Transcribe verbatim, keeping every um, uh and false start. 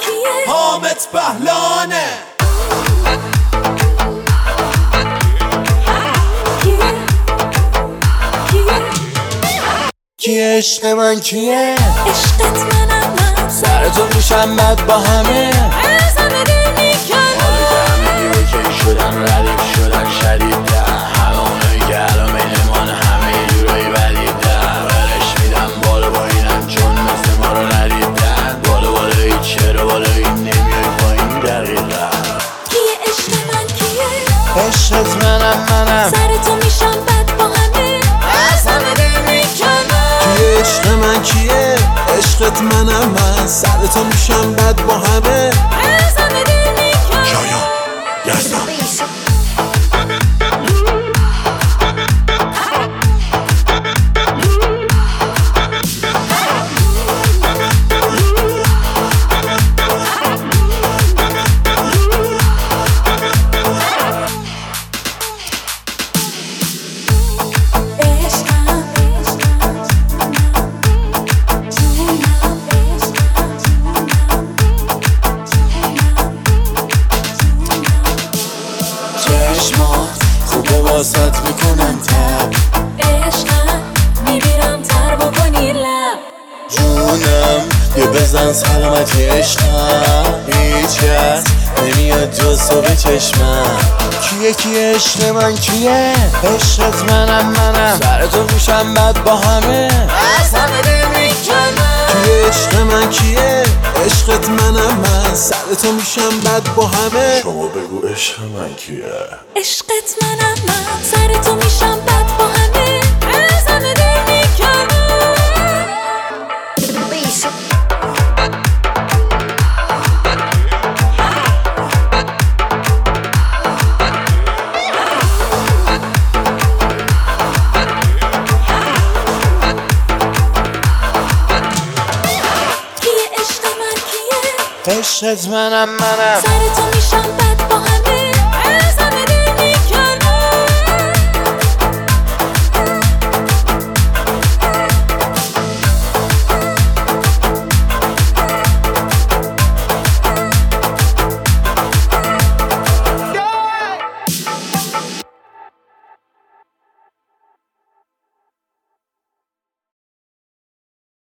کیه؟ حامد بهلانه. کیه؟ کیه؟ کیه عشق من کیه؟ عشقت منم من سر تو میشم بد با همه از همه دل میکنم. حالا که همه اوکی شدن ردیف شدن شدیدن، همه اونایی که الان بینمان همه یه جورایی ولیدن، برش میدم بالا با اینم چون مثل ما رو ندیدن. بالا بالا این چرا بالا این نمیای پایین دقیقا. کیه عشق من کیه؟ عشقت منم منم سر تو میشم بد با همه از همه دل میکنم. کیه عشق من کیه؟ عشقت منم من سر تو میشم بد با همه از همه دل میکنم. شایان یزدان. خوبه واسط میکنن تب، عشقم میبیرم تر بکنی لب. جونم یه بزن سلامتی عشقم، هیچ کس نمیاد جز تو به چشمم. کیه کیه عشق من کیه؟ عشقت منم منم سر تو میشم بد با همه از همه دل میکنم. کیه عشق من کیه؟ عشقت منم من سر تو میشم بد با همه. شما بگو عشق من کیه؟ عشقت منم من سر تو میشم بد با همه از همه دل میکنم. عشقت منم منم سر تو